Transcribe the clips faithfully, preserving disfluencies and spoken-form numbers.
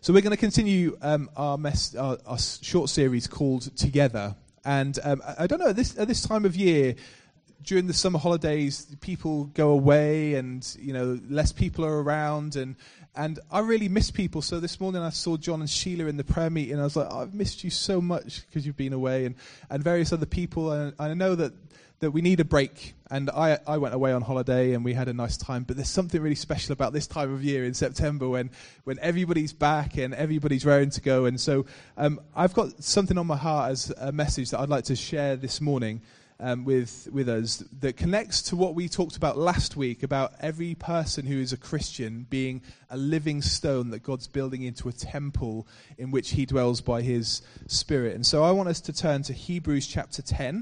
So we're going to continue um, our, mess, our, our short series called Together. And um, I, I don't know, at this, at this time of year, during the summer holidays, people go away and, you know, less people are around. And, and I really miss people. So this morning I saw John and Sheila in the prayer meeting. I was like, oh, I've missed you so much because you've been away. And, and various other people. And I know that that we need a break, and I, I went away on holiday and we had a nice time, but there's something really special about this time of year in September when, when everybody's back and everybody's raring to go. And so um, I've got something on my heart as a message that I'd like to share this morning um, with, with us that connects to what we talked about last week, about every person who is a Christian being a living stone that God's building into a temple in which he dwells by his Spirit. And so I want us to turn to Hebrews chapter ten.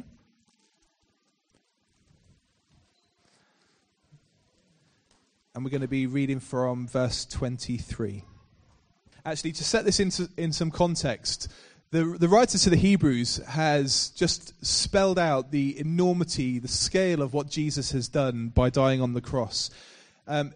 And we're going to be reading from verse twenty-three. Actually, to set this into in some context, the, the writer to the Hebrews has just spelled out the enormity, the scale of what Jesus has done by dying on the cross. Um,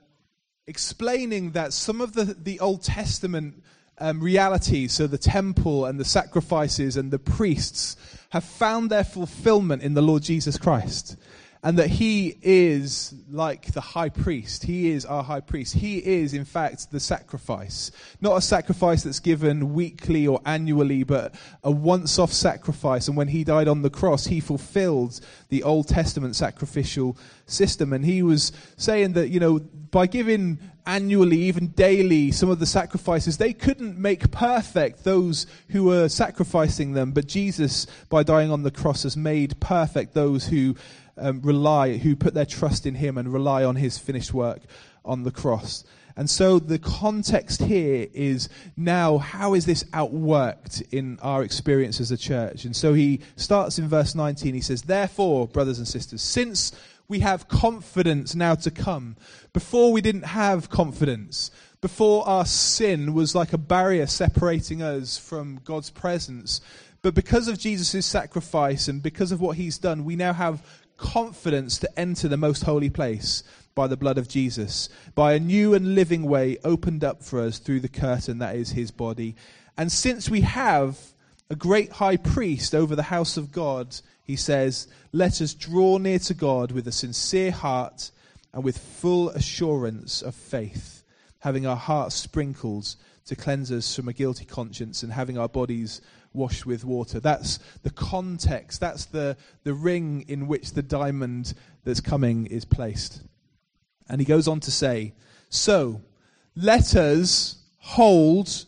explaining that some of the, the Old Testament um, realities, so the temple and the sacrifices and the priests, have found their fulfillment in the Lord Jesus Christ. And that he is like the high priest. He is our high priest. He is, in fact, the sacrifice. Not a sacrifice that's given weekly or annually, but a once-off sacrifice. And when he died on the cross, he fulfilled the Old Testament sacrificial system. And he was saying that, you know, by giving annually, even daily, some of the sacrifices, they couldn't make perfect those who were sacrificing them. But Jesus, by dying on the cross, has made perfect those who Um, rely, who put their trust in him and rely on his finished work on the cross. And so the context here is now, how is this outworked in our experience as a church? And so he starts in verse nineteen. He says, therefore, brothers and sisters, since we have confidence now to come, before we didn't have confidence, before our sin was like a barrier separating us from God's presence, but because of Jesus' sacrifice and because of what he's done, we now have confidence to enter the most holy place by the blood of Jesus, by a new and living way opened up for us through the curtain that is his body. And since we have a great high priest over the house of God, he says, let us draw near to God with a sincere heart and with full assurance of faith, having our hearts sprinkled to cleanse us from a guilty conscience and having our bodies washed with water. That's the context. That's the, the ring in which the diamond that's coming is placed. And he goes on to say, so let us hold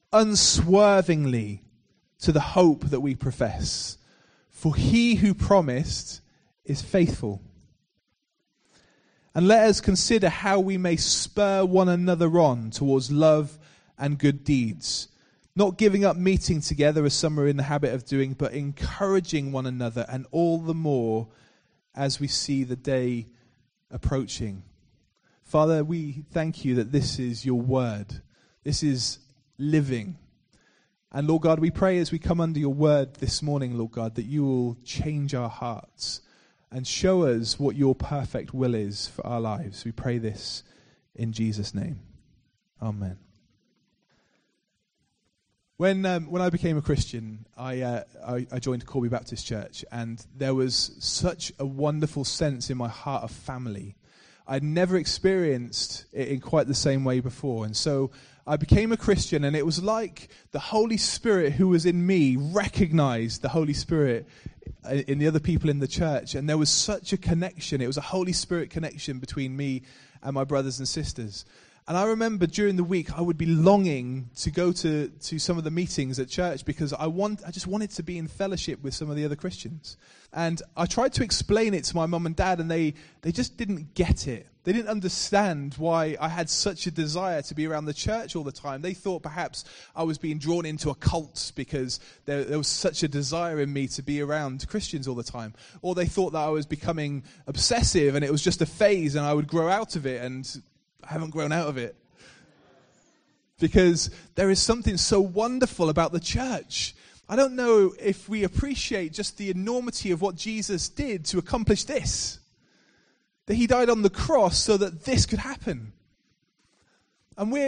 unswervingly to the hope that we profess, for he who promised is faithful. And let us consider how we may spur one another on towards love and good deeds, not giving up meeting together as some are in the habit of doing, but encouraging one another, and all the more as we see the day approaching. Father, we thank you that this is your word. This is living. And Lord God, we pray as we come under your word this morning, Lord God, that you will change our hearts and show us what your perfect will is for our lives. We pray this in Jesus' name. Amen. When um, when I became a Christian, I, uh, I I joined Corby Baptist Church, and there was such a wonderful sense in my heart of family. I'd never experienced it in quite the same way before, and so I became a Christian, and it was like the Holy Spirit who was in me recognized the Holy Spirit in the other people in the church, and there was such a connection. It was a Holy Spirit connection between me and my brothers and sisters. And I remember during the week I would be longing to go to, to some of the meetings at church because I want I just wanted to be in fellowship with some of the other Christians. And I tried to explain it to my mum and dad, and they, they just didn't get it. They didn't understand why I had such a desire to be around the church all the time. They thought perhaps I was being drawn into a cult because there, there was such a desire in me to be around Christians all the time. Or they thought that I was becoming obsessive and it was just a phase and I would grow out of it, and I haven't grown out of it. Because there is something so wonderful about the church. I don't know if we appreciate just the enormity of what Jesus did to accomplish this. That he died on the cross so that this could happen. And we're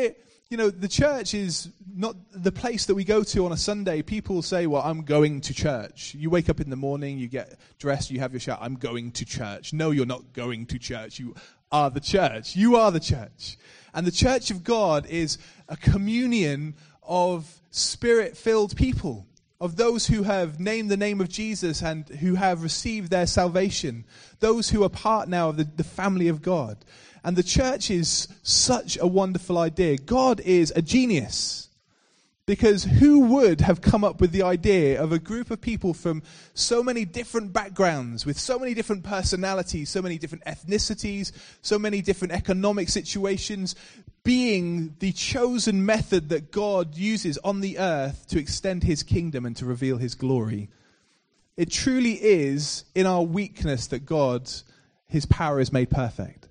You know, the church is not the place that we go to on a Sunday. People say, well, I'm going to church. You wake up in the morning, you get dressed, you have your shower, I'm going to church. No, you're not going to church. You are the church. You are the church. And the church of God is a communion of spirit-filled people, of those who have named the name of Jesus and who have received their salvation, those who are part now of the, the family of God. And the church is such a wonderful idea. God is a genius. Because who would have come up with the idea of a group of people from so many different backgrounds, with so many different personalities, so many different ethnicities, so many different economic situations, being the chosen method that God uses on the earth to extend his kingdom and to reveal his glory? It truly is in our weakness that God, his power is made perfect.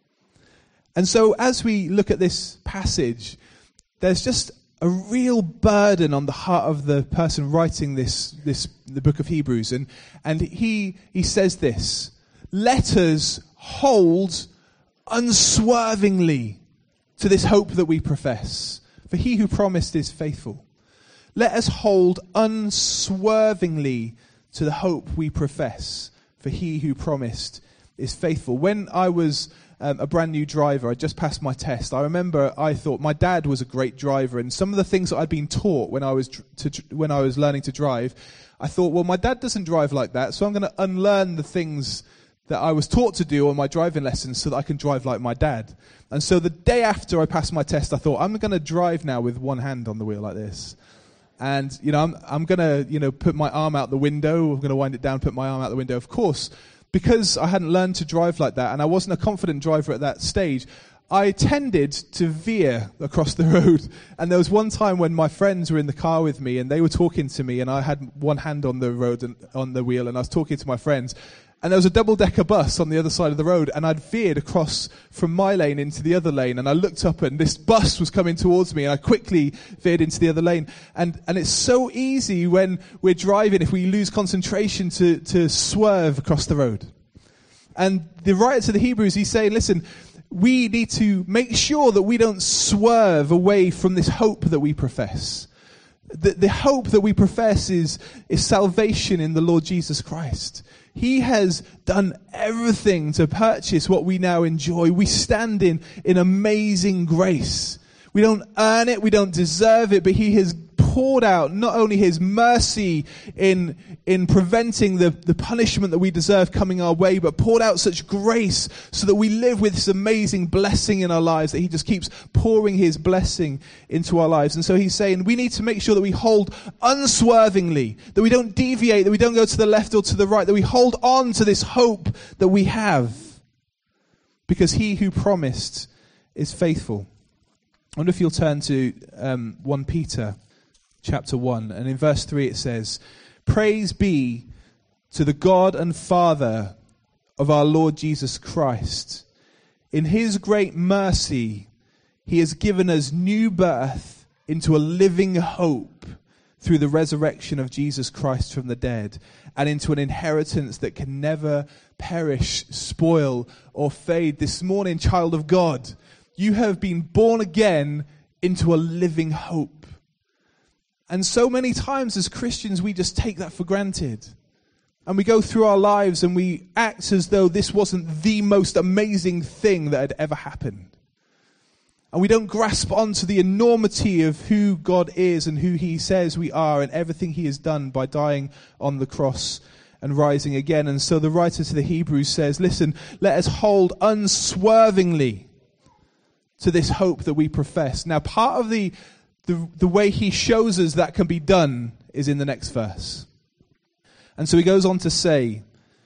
And so as we look at this passage, there's just a real burden on the heart of the person writing this, this the book of Hebrews. And, and he, he says this, let us hold unswervingly to this hope that we profess, for he who promised is faithful. Let us hold unswervingly to the hope we profess, for he who promised is faithful. When I was Um, a brand new driver, I just passed my test. I remember I thought my dad was a great driver, and some of the things that I'd been taught when I was dr- to, when I was learning to drive, I thought, well, my dad doesn't drive like that, so I'm going to unlearn the things that I was taught to do on my driving lessons so that I can drive like my dad. And so the day after I passed my test, I thought, I'm going to drive now with one hand on the wheel like this. And, you know, I'm, I'm going to, you know, put my arm out the window. I'm going to wind it down, put my arm out the window. Of course, because I hadn't learned to drive like that, and I wasn't a confident driver at that stage, I tended to veer across the road. And there was one time when my friends were in the car with me, and they were talking to me, and I had one hand on the road and on the wheel, and I was talking to my friends. And there was a double-decker bus on the other side of the road, and I'd veered across from my lane into the other lane, and I looked up, and this bus was coming towards me, and I quickly veered into the other lane. And and it's so easy when we're driving, if we lose concentration, to, to swerve across the road. And the writer to the Hebrews, he's saying, listen, we need to make sure that we don't swerve away from this hope that we profess. The, the hope that we profess is, is salvation in the Lord Jesus Christ. He has done everything to purchase what we now enjoy. We stand in, in amazing grace. We don't earn it, we don't deserve it, but he has poured out not only his mercy in in preventing the, the punishment that we deserve coming our way, but poured out such grace so that we live with this amazing blessing in our lives, that he just keeps pouring his blessing into our lives. And so he's saying we need to make sure that we hold unswervingly, that we don't deviate, that we don't go to the left or to the right, that we hold on to this hope that we have, because he who promised is faithful. I wonder if you'll turn to um, First Peter chapter one, and in verse three it says, praise be to the God and Father of our Lord Jesus Christ. In his great mercy, he has given us new birth into a living hope through the resurrection of Jesus Christ from the dead, and into an inheritance that can never perish, spoil, or fade. This morning, child of God, you have been born again into a living hope. And so many times as Christians, we just take that for granted. And we go through our lives and we act as though this wasn't the most amazing thing that had ever happened. And we don't grasp onto the enormity of who God is and who he says we are, and everything he has done by dying on the cross and rising again. And so the writer to the Hebrews says, listen, let us hold unswervingly to this hope that we profess. Now, part of the The, the way he shows us that can be done is in the next verse. And so he goes on to say,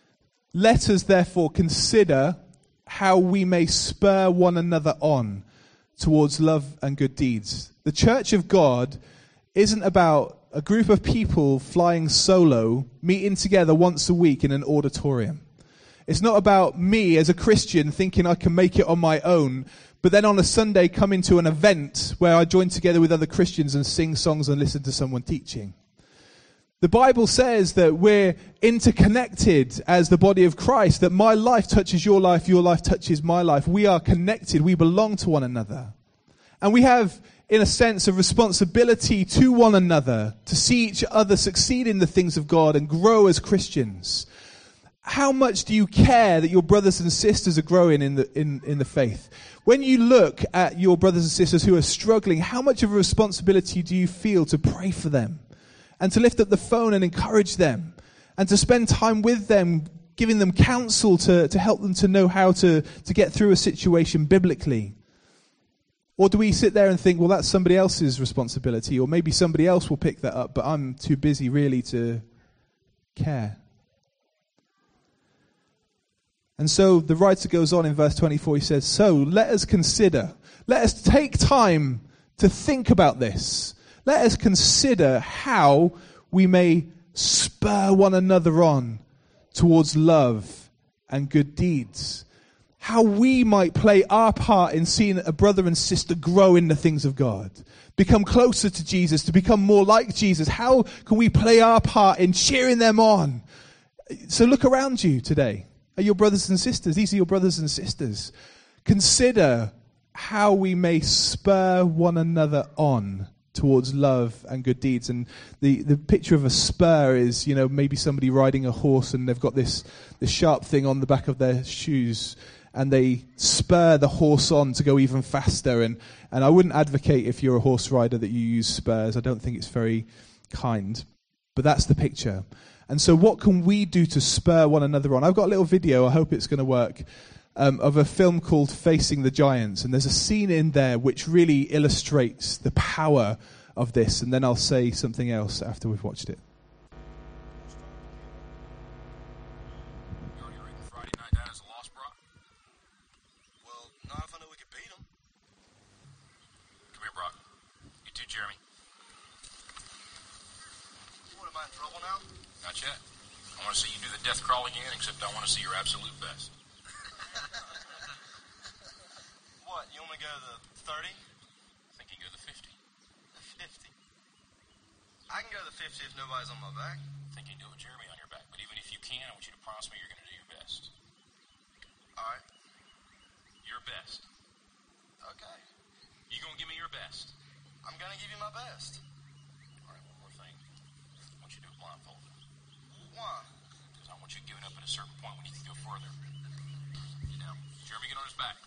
let us therefore consider how we may spur one another on towards love and good deeds. The church of God isn't about a group of people flying solo, meeting together once a week in an auditorium. It's not about me as a Christian thinking I can make it on my own, but then on a Sunday come into an event where I join together with other Christians and sing songs and listen to someone teaching. The Bible says that we're interconnected as the body of Christ, that my life touches your life, your life touches my life. We are connected, we belong to one another. And we have in a sense, of responsibility to one another, to see each other succeed in the things of God and grow as Christians. How much do you care that your brothers and sisters are growing in the in, in the faith? When you look at your brothers and sisters who are struggling, how much of a responsibility do you feel to pray for them and to lift up the phone and encourage them and to spend time with them, giving them counsel to, to help them to know how to, to get through a situation biblically? Or do we sit there and think, well, that's somebody else's responsibility, or maybe somebody else will pick that up, but I'm too busy really to care? And so the writer goes on in verse twenty-four, he says, so let us consider, let us take time to think about this. Let us consider how we may spur one another on towards love and good deeds. How we might play our part in seeing a brother and sister grow in the things of God, become closer to Jesus, to become more like Jesus. How can we play our part in cheering them on? So look around you today. Are your brothers and sisters? These are your brothers and sisters. Consider how we may spur one another on towards love and good deeds. And the, the picture of a spur is, you know, maybe somebody riding a horse and they've got this, this sharp thing on the back of their shoes, and they spur the horse on to go even faster. And, and I wouldn't advocate, if you're a horse rider, that you use spurs. I don't think it's very kind. But that's the picture. And so what can we do to spur one another on? I've got a little video, I hope it's going to work, um, of a film called Facing the Giants. And there's a scene in there which really illustrates the power of this. And then I'll say something else after we've watched it. Not yet. I want to see you do the death crawl again, except I want to see your absolute best. What, you want me to go to the thirty? I think you can go to the fifty. The fifty? I can go to the fifty if nobody's on my back. I think you can do it with Jeremy on your back, but even if you can, I want you to promise me you're going to do your best. Alright. Your best. Okay. You going to give me your best? I'm going to give you my best. Alright, one more thing. I want you to do it blindfolded. Why? Because I want you giving up at a certain point when you can go further. Now, Jeremy, get on his back.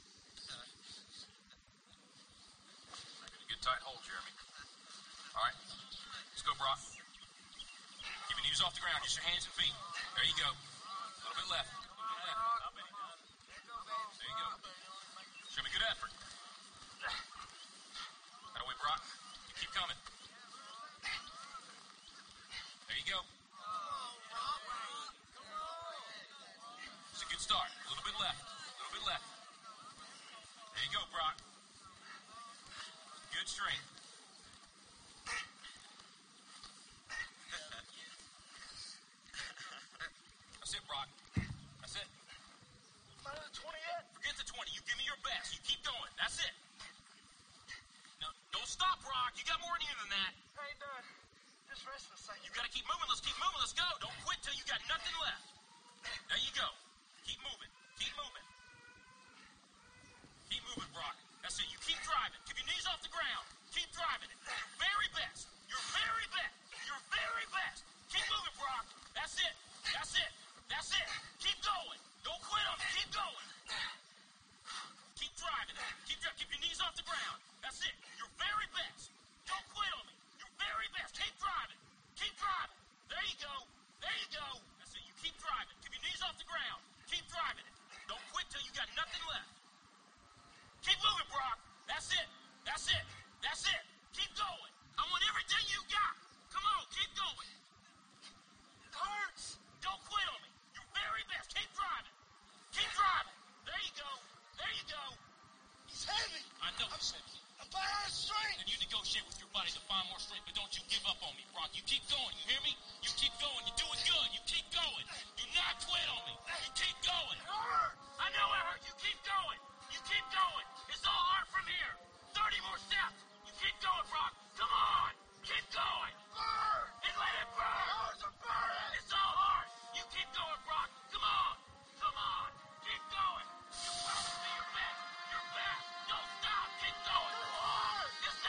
Make it a good tight hold, Jeremy. All right, let's go, Brock. Keep your knees off the ground, just your hands and feet. There you go. A little bit left. A little bit left. There you go. Show me good effort. That way, Brock. You keep coming. There you go. It's a good start. A little bit left. A little bit left. There you go, Brock. Good strength. That's it, Brock. That's it. I'm not at the twenty yet. Forget the twenty. You give me your best. You keep going. That's it. No, don't stop, Brock. You got more in you than that. I ain't done. Just rest a second. You got to keep moving. Let's keep moving. Let's go. Don't quit till you got nothing left. There you go. Keep moving. Keep moving. Keep moving, Brock. That's it. You keep driving. Keep your knees off the ground. Keep driving it. Very best. Your very best. Your very best. Keep moving, Brock. That's it. That's it. That's it. Keep going. Don't quit on me. Keep going. Keep driving it. Keep driving. Keep your knees off the ground. That's it. Your very best. Don't quit on me. Your very best. Keep driving. Keep driving. There you go. There you go. That's it. You keep driving. Keep your knees off the ground. Keep driving it. Don't quit till you got nothing left. Keep moving, Brock. That's it. That's it. That's it. Keep going. I want everything you got. Come on. Keep going. It hurts. Don't quit on me. Your very best. Keep driving. Keep driving. There you go. There you go. He's heavy. I know he's heavy. I'm by out of strength. And you negotiate with your body to find more strength, but don't you give up on me, Brock. You keep going. You hear me? You keep going. You're doing good. You keep going. Do not quit on me. You keep going. It hurts. I know it hurt. You keep going. You keep going. It's all art from here. thirty more steps. You keep going, Brock. Come on. Keep going. Burn. And let it burn. Hurts are burning. It's all art. You keep going, Brock. Come on. Come on. Keep going. You promised me your best. Your best. Don't stop. Keep going. Hard. It's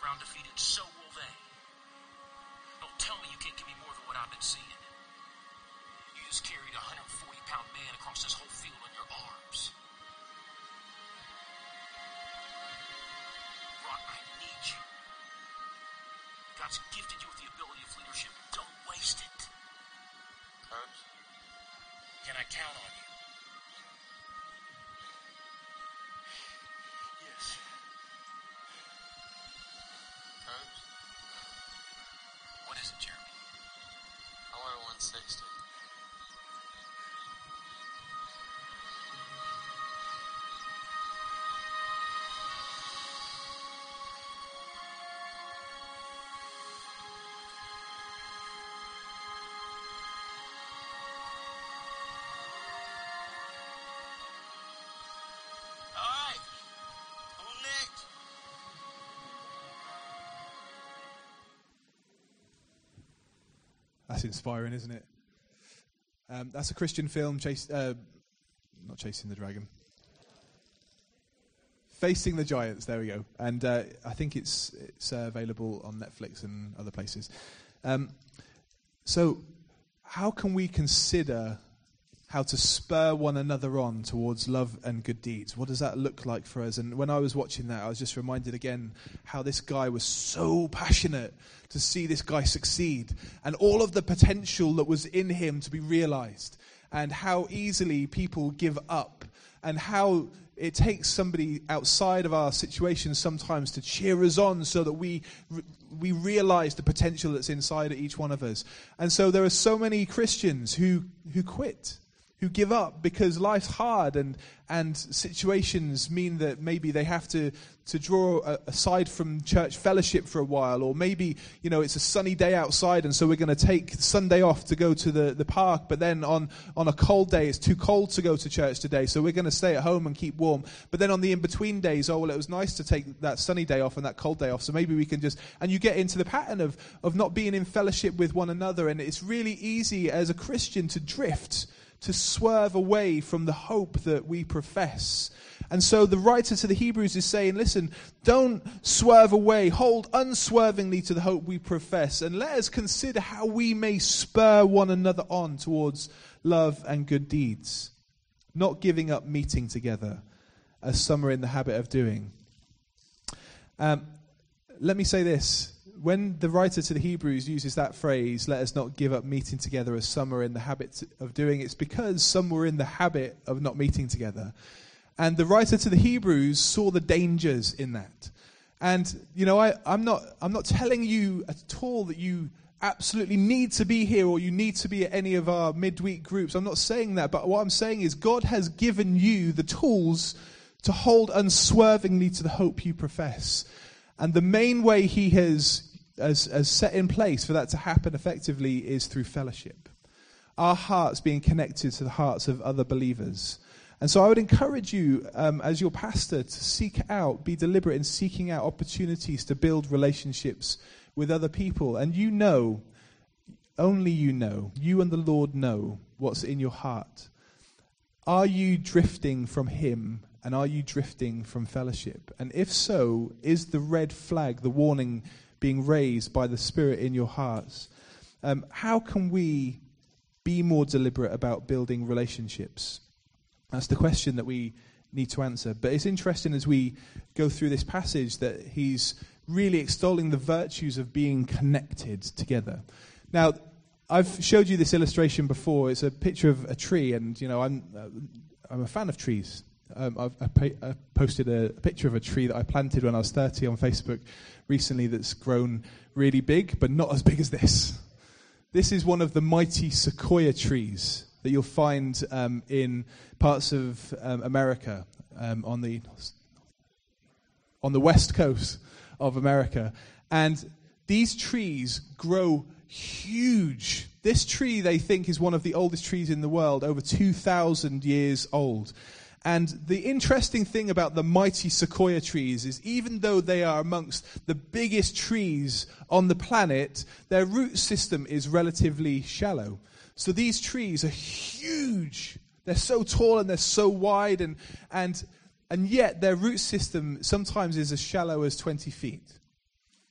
are undefeated, so will they. Don't tell me you can't give me more than what I've been seeing. You just carried a one hundred forty pound man across this whole field on your arms. Brock, I need you. God's gifted you with the ability of leadership. Don't waste it. Coach? Can I count on you? Yes. Coach? What is it, Jeremy? I wear one sixty. Alright. Who next? That's inspiring, isn't it? Um, that's a Christian film, chase, uh, not Chasing the Dragon. Facing the Giants, there we go. And uh, I think it's it's uh, available on Netflix and other places. Um, so how can we consider how to spur one another on towards love and good deeds? What does that look like for us? And when I was watching that, I was just reminded again how this guy was so passionate to see this guy succeed and all of the potential that was in him to be realized, and how easily people give up, and how it takes somebody outside of our situation sometimes to cheer us on so that we we realize the potential that's inside of each one of us. And so there are so many Christians who who quit, who give up because life's hard, and and situations mean that maybe they have to to draw a, aside from church fellowship for a while, or maybe, you know, it's a sunny day outside and so we're going to take Sunday off to go to the, the park, but then on, on a cold day it's too cold to go to church today, so we're going to stay at home and keep warm. But then on the in-between days, oh, well, it was nice to take that sunny day off and that cold day off, so maybe we can just, and you get into the pattern of, of not being in fellowship with one another, and it's really easy as a Christian to drift, to swerve away from the hope that we profess. And so the writer to the Hebrews is saying, listen, don't swerve away. Hold unswervingly to the hope we profess. And let us consider how we may spur one another on towards love and good deeds. Not giving up meeting together, as some are in the habit of doing. Um, let me say this. When the writer to the Hebrews uses that phrase, let us not give up meeting together as some are in the habit of doing, it's because some were in the habit of not meeting together. And the writer to the Hebrews saw the dangers in that. And, you know, I, I'm not I'm not telling you at all that you absolutely need to be here or you need to be at any of our midweek groups. I'm not saying that. But what I'm saying is God has given you the tools to hold unswervingly to the hope you profess. And the main way he has, has, has set in place for that to happen effectively is through fellowship. Our hearts being connected to the hearts of other believers. And so I would encourage you, um, as your pastor, to seek out, be deliberate in seeking out opportunities to build relationships with other people. And you know, only you know, you and the Lord know what's in your heart. Are you drifting from him, and are you drifting from fellowship? And if so, is the red flag, the warning, being raised by the Spirit in your hearts? Um, how can we be more deliberate about building relationships? That's the question that we need to answer. But it's interesting as we go through this passage that he's really extolling the virtues of being connected together. Now, I've showed you this illustration before. It's a picture of a tree, and you know I'm uh, I'm a fan of trees. Um, I've I pa- I posted a, a picture of a tree that I planted when I was thirty on Facebook recently that's grown really big, but not as big as this. This is one of the mighty sequoia trees that you'll find um, in parts of um, America, um, on the on the west coast of America. And these trees grow huge. This tree, they think, is one of the oldest trees in the world, over two thousand years old. And the interesting thing about the mighty sequoia trees is even though they are amongst the biggest trees on the planet, their root system is relatively shallow. So these trees are huge. They're so tall and they're so wide, and and and yet their root system sometimes is as shallow as twenty feet.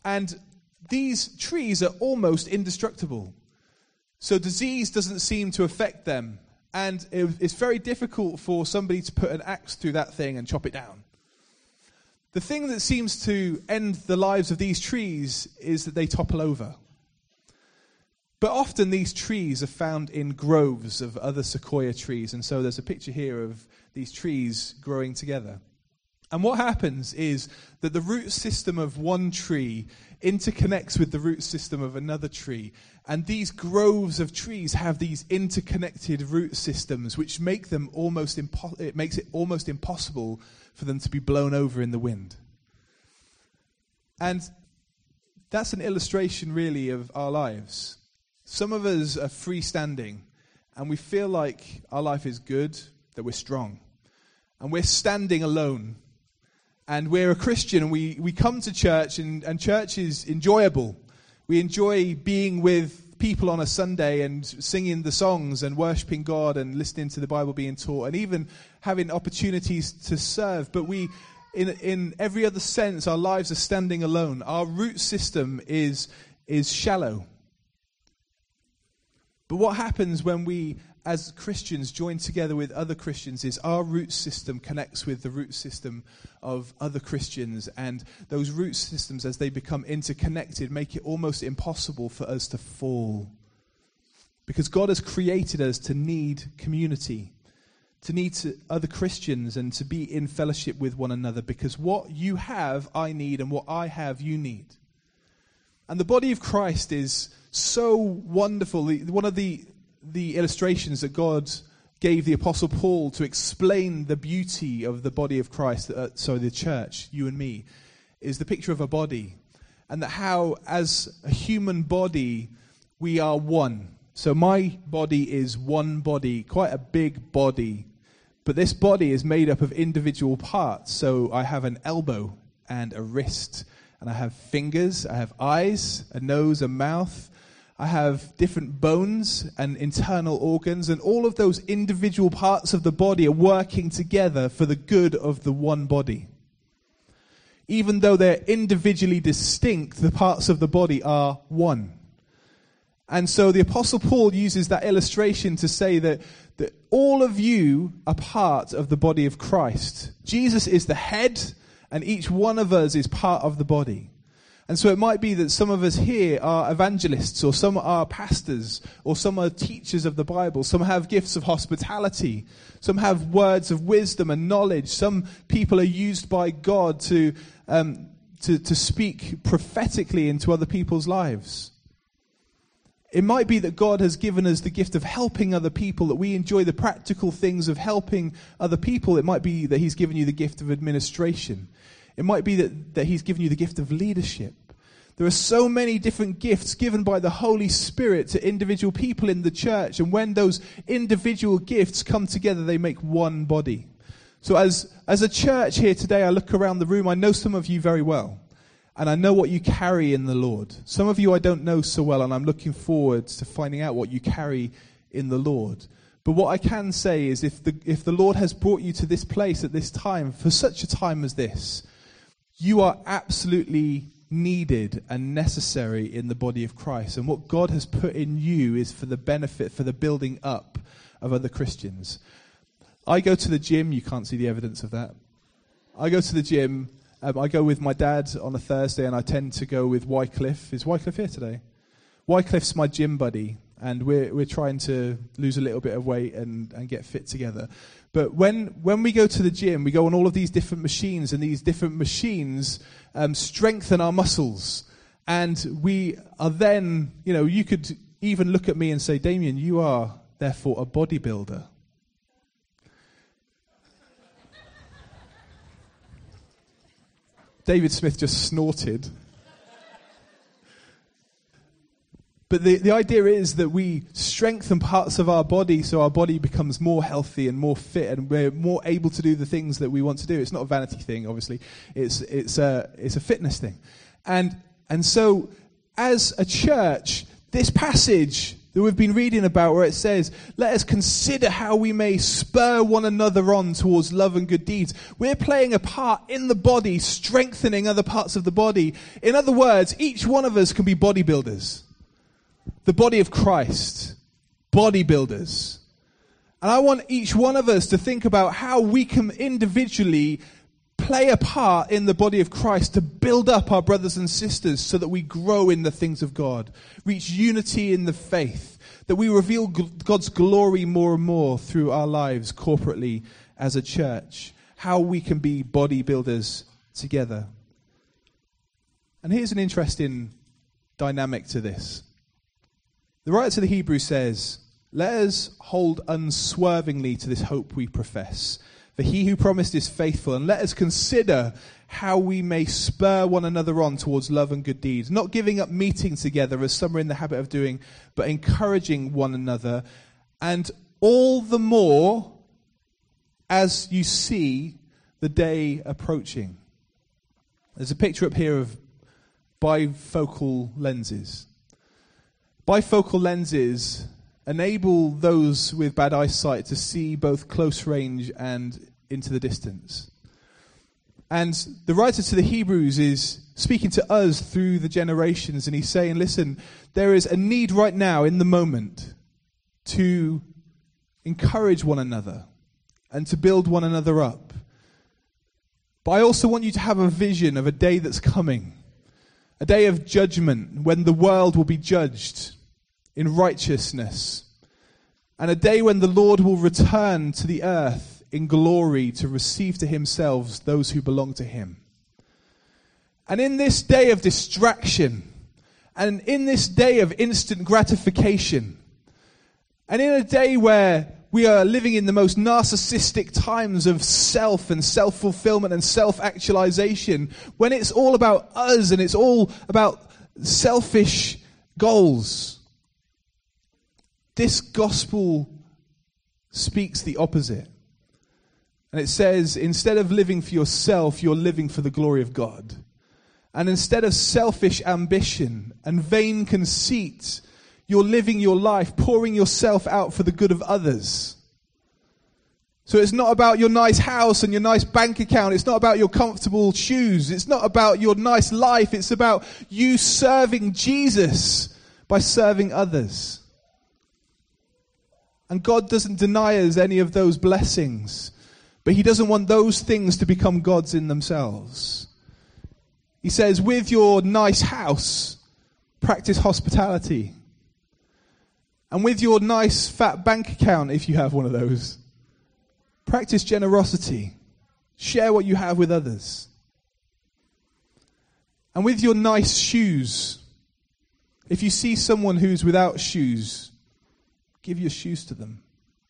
And these trees are almost indestructible. So disease doesn't seem to affect them. And it, it's very difficult for somebody to put an axe through that thing and chop it down. The thing that seems to end the lives of these trees is that they topple over. But often these trees are found in groves of other sequoia trees. And so there's a picture here of these trees growing together. And what happens is that the root system of one tree interconnects with the root system of another tree. And these groves of trees have these interconnected root systems, which make them almost impo- it makes it almost impossible for them to be blown over in the wind. And that's an illustration, really, of our lives. Some of us are freestanding, and we feel like our life is good, that we're strong. And we're standing alone. And we're a Christian, and we, we come to church, and, and church is enjoyable. We enjoy being with people on a Sunday and singing the songs and worshiping God and listening to the Bible being taught and even having opportunities to serve. But we, in in every other sense, our lives are standing alone. Our root system is is shallow. But what happens when we, as Christians, join together with other Christians is our root system connects with the root system of other Christians. And those root systems, as they become interconnected, make it almost impossible for us to fall. Because God has created us to need community, to need to other Christians and to be in fellowship with one another. Because what you have, I need, and what I have, you need. And the body of Christ is so wonderful. One of the, the illustrations that God gave the Apostle Paul to explain the beauty of the body of Christ, uh, so the church, you and me, is the picture of a body. And that how, as a human body, we are one. So my body is one body, quite a big body. But this body is made up of individual parts. So I have an elbow and a wrist. And I have fingers, I have eyes, a nose, a mouth. I have different bones and internal organs. And all of those individual parts of the body are working together for the good of the one body. Even though they're individually distinct, the parts of the body are one. And so the Apostle Paul uses that illustration to say that, that all of you are part of the body of Christ. Jesus is the head, and each one of us is part of the body. And so it might be that some of us here are evangelists, or some are pastors, or some are teachers of the Bible. Some have gifts of hospitality. Some have words of wisdom and knowledge. Some people are used by God to, um, to, to speak prophetically into other people's lives. It might be that God has given us the gift of helping other people, that we enjoy the practical things of helping other people. It might be that he's given you the gift of administration. It might be that, that he's given you the gift of leadership. There are so many different gifts given by the Holy Spirit to individual people in the church. And when those individual gifts come together, they make one body. So as, as a church here today, I look around the room. I know some of you very well. And I know what you carry in the Lord. Some of you I don't know so well, and I'm looking forward to finding out what you carry in the Lord. But what I can say is if the if the Lord has brought you to this place at this time, for such a time as this, you are absolutely needed and necessary in the body of Christ. And what God has put in you is for the benefit, for the building up of other Christians. I go to the gym. You can't see the evidence of that. I go to the gym. Um, I go with my dad on a Thursday, and I tend to go with Wycliffe. Is Wycliffe here today? Wycliffe's my gym buddy, and we're we're trying to lose a little bit of weight and, and get fit together. But when when we go to the gym, we go on all of these different machines, and these different machines um, strengthen our muscles. And we are then, you know, you could even look at me and say, Damien, you are therefore a bodybuilder. David Smith just snorted. But the, the idea is that we strengthen parts of our body so our body becomes more healthy and more fit, and we're more able to do the things that we want to do. It's not a vanity thing, obviously. It's it's a it's a fitness thing. And and so as a church, this passage, that we've been reading about, where it says, let us consider how we may spur one another on towards love and good deeds. We're playing a part in the body, strengthening other parts of the body. In other words, each one of us can be bodybuilders. The body of Christ. Bodybuilders. And I want each one of us to think about how we can individually play a part in the body of Christ to build up our brothers and sisters so that we grow in the things of God, reach unity in the faith, that we reveal God's glory more and more through our lives corporately as a church, how we can be bodybuilders together. And here's an interesting dynamic to this. The writer to the Hebrews says, let us hold unswervingly to this hope we profess. For he who promised is faithful, and let us consider how we may spur one another on towards love and good deeds, not giving up meeting together as some are in the habit of doing, but encouraging one another, and all the more as you see the day approaching. There's a picture up here of bifocal lenses. Bifocal lenses enable those with bad eyesight to see both close range and into the distance. And the writer to the Hebrews is speaking to us through the generations, and he's saying, listen, there is a need right now in the moment to encourage one another and to build one another up. But I also want you to have a vision of a day that's coming, a day of judgment when the world will be judged in righteousness, and a day when the Lord will return to the earth in glory to receive to himself those who belong to him. And in this day of distraction, and in this day of instant gratification, and in a day where we are living in the most narcissistic times of self and self-fulfillment and self-actualization, when it's all about us and it's all about selfish goals, this gospel speaks the opposite. And it says, instead of living for yourself, you're living for the glory of God. And instead of selfish ambition and vain conceit, you're living your life, pouring yourself out for the good of others. So it's not about your nice house and your nice bank account. It's not about your comfortable shoes. It's not about your nice life. It's about you serving Jesus by serving others. And God doesn't deny us any of those blessings, but he doesn't want those things to become gods in themselves. He says, with your nice house, practice hospitality. And with your nice fat bank account, if you have one of those, practice generosity. Share what you have with others. And with your nice shoes, if you see someone who's without shoes, give your shoes to them.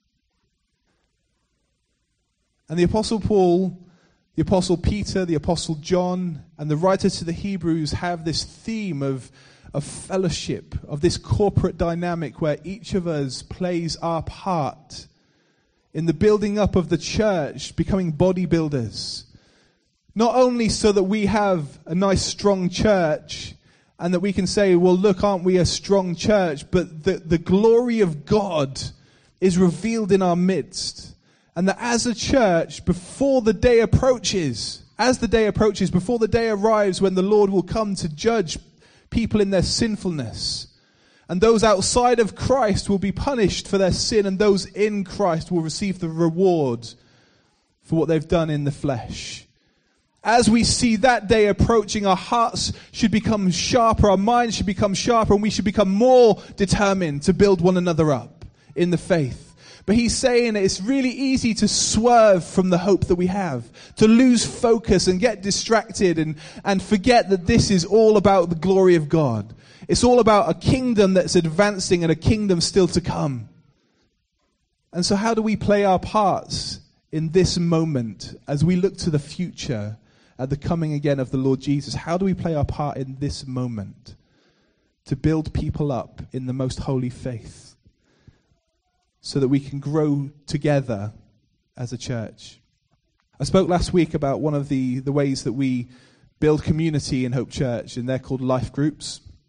And the Apostle Paul, the Apostle Peter, the Apostle John, and the writer to the Hebrews have this theme of, of fellowship, of this corporate dynamic where each of us plays our part in the building up of the church, becoming bodybuilders. Not only so that we have a nice strong church and that we can say, well, look, aren't we a strong church? But the, the glory of God is revealed in our midst. And that as a church, before the day approaches, as the day approaches, before the day arrives when the Lord will come to judge people in their sinfulness, and those outside of Christ will be punished for their sin, and those in Christ will receive the reward for what they've done in the flesh. As we see that day approaching, our hearts should become sharper, our minds should become sharper, and we should become more determined to build one another up in the faith. But he's saying it's really easy to swerve from the hope that we have, to lose focus and get distracted and, and forget that this is all about the glory of God. It's all about a kingdom that's advancing and a kingdom still to come. And so how do we play our parts in this moment as we look to the future at the coming again of the Lord Jesus? How do we play our part in this moment to build people up in the most holy faith so that we can grow together as a church? I spoke last week about one of the, the ways that we build community in Hope Church, and they're called life groups.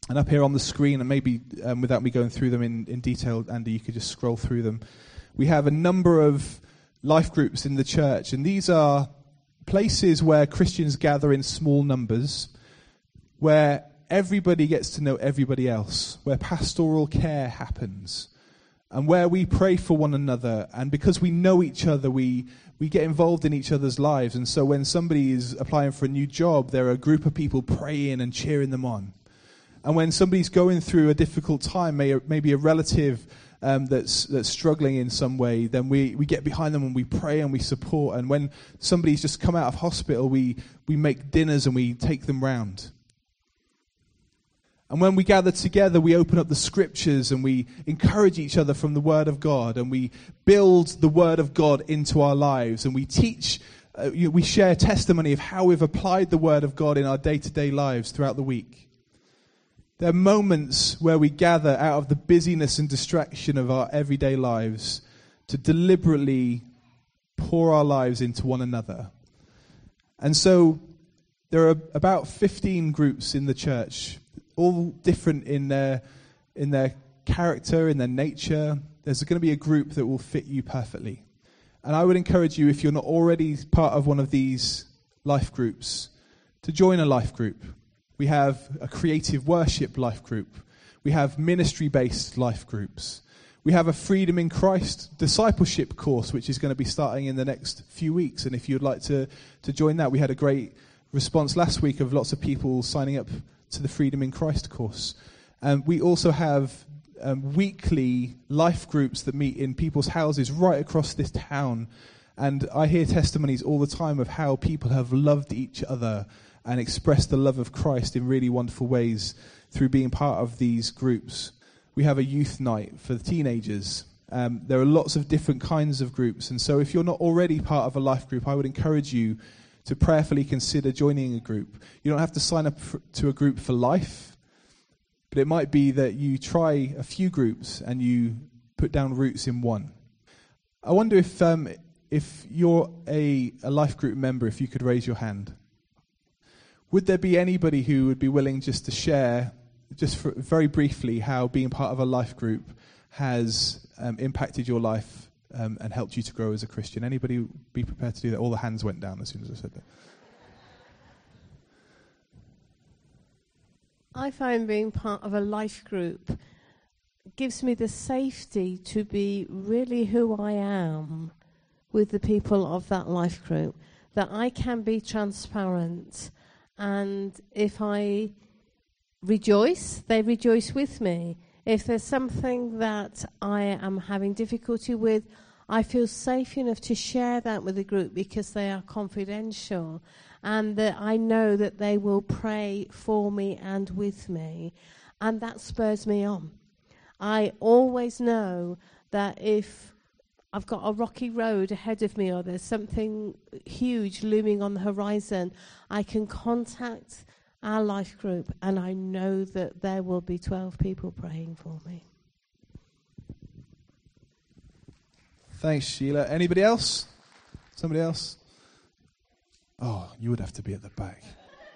And up here on the screen, and maybe um, without me going through them in, in detail, Andy, you could just scroll through them. We have a number of life groups in the church, and these are places where Christians gather in small numbers, where everybody gets to know everybody else, where pastoral care happens, and where we pray for one another. And because we know each other, we, we get involved in each other's lives. And so when somebody is applying for a new job, there are a group of people praying and cheering them on. And when somebody's going through a difficult time, may, maybe a relative um, that's that's struggling in some way, then we, we get behind them and we pray and we support. And when somebody's just come out of hospital, we, we make dinners and we take them round. And when we gather together, we open up the scriptures and we encourage each other from the Word of God, and we build the Word of God into our lives, and we teach, uh, we share testimony of how we've applied the Word of God in our day-to-day lives throughout the week. There are moments where we gather out of the busyness and distraction of our everyday lives to deliberately pour our lives into one another. And so there are about fifteen groups in the church, all different in their in their character, in their nature. There's going to be a group that will fit you perfectly. And I would encourage you, if you're not already part of one of these life groups, to join a life group. We have a creative worship life group. We have ministry-based life groups. We have a Freedom in Christ discipleship course, which is going to be starting in the next few weeks. And if you'd like to, to join that, we had a great response last week of lots of people signing up to the Freedom in Christ course. Um, we also have um, weekly life groups that meet in people's houses right across this town. And I hear testimonies all the time of how people have loved each other and expressed the love of Christ in really wonderful ways through being part of these groups. We have a youth night for the teenagers. Um, there are lots of different kinds of groups. And so if you're not already part of a life group, I would encourage you to prayerfully consider joining a group. You don't have to sign up for, to a group for life, but it might be that you try a few groups and you put down roots in one. I wonder if um, if you're a, a life group member, if you could raise your hand. Would there be anybody who would be willing just to share, just for, very briefly, how being part of a life group has um, impacted your life um, and helped you to grow as a Christian? Anybody be prepared to do that? All the hands went down as soon as I said that. I find being part of a life group gives me the safety to be really who I am with the people of that life group, that I can be transparent. And if I rejoice, they rejoice with me. If there's something that I am having difficulty with, I feel safe enough to share that with the group because they are confidential, and that I know that they will pray for me and with me, and that spurs me on. I always know that if I've got a rocky road ahead of me or there's something huge looming on the horizon, I can contact our life group and I know that there will be twelve people praying for me. Thanks, Sheila. Anybody else? Somebody else? Oh, you would have to be at the back.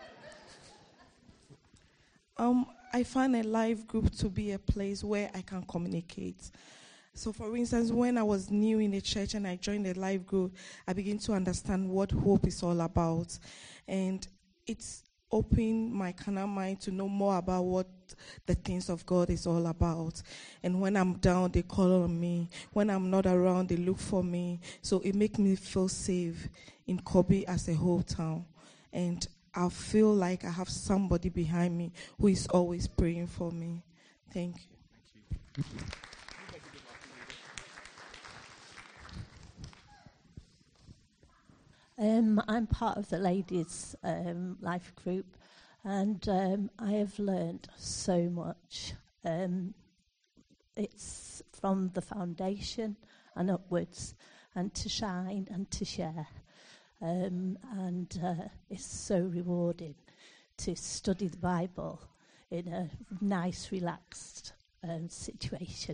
Um, I find a life group to be a place where I can communicate. So, for instance, when I was new in the church and I joined a life group, I began to understand what hope is all about. And it's opened my carnal mind to know more about what the things of God is all about. And when I'm down, they call on me. When I'm not around, they look for me. So it makes me feel safe in Kobe as a whole town. And I feel like I have somebody behind me who is always praying for me. Thank you. Thank you. Um, I'm part of the ladies' um, life group, and um, I have learned so much. Um, it's from the foundation and upwards, and to shine and to share. Um, and uh, it's so rewarding to study the Bible in a nice, relaxed um, situation.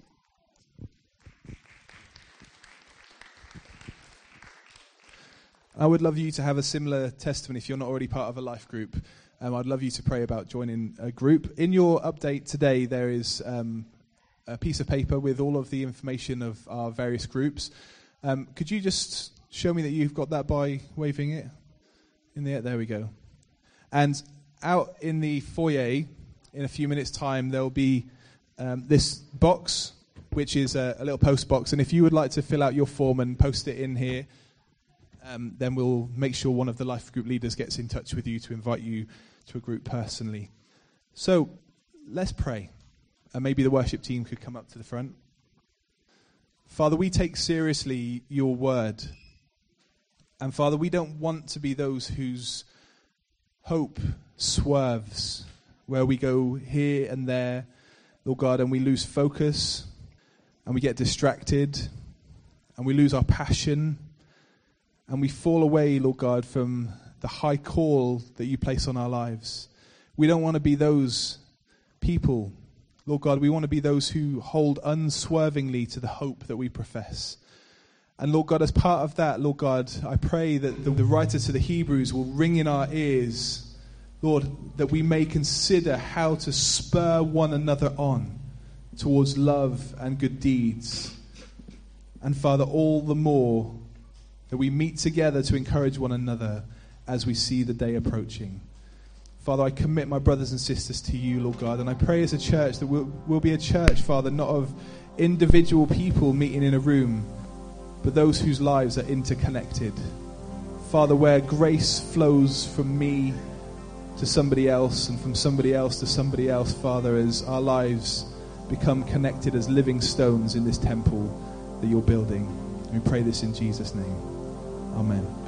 I would love you to have a similar testimony if you're not already part of a life group. Um, I'd love you to pray about joining a group. In your update today, there is um, a piece of paper with all of the information of our various groups. Um, could you just show me that you've got that by waving it in the air? There we go. And out in the foyer, in a few minutes' time, there will be um, this box, which is a, a little post box. And if you would like to fill out your form and post it in here, Um, then we'll make sure one of the life group leaders gets in touch with you to invite you to a group personally. So let's pray. And maybe the worship team could come up to the front. Father, we take seriously your word. And Father, we don't want to be those whose hope swerves, where we go here and there, Lord God, and we lose focus, and we get distracted, and we lose our passion, and we fall away, Lord God, from the high call that you place on our lives. We don't want to be those people, Lord God. We want to be those who hold unswervingly to the hope that we profess. And Lord God, as part of that, Lord God, I pray that the, the writer to the Hebrews will ring in our ears, Lord, that we may consider how to spur one another on towards love and good deeds. And Father, all the more that we meet together to encourage one another as we see the day approaching. Father, I commit my brothers and sisters to you, Lord God, and I pray as a church that we'll, we'll be a church, Father, not of individual people meeting in a room, but those whose lives are interconnected. Father, where grace flows from me to somebody else and from somebody else to somebody else, Father, as our lives become connected as living stones in this temple that you're building. We pray this in Jesus' name. Amen.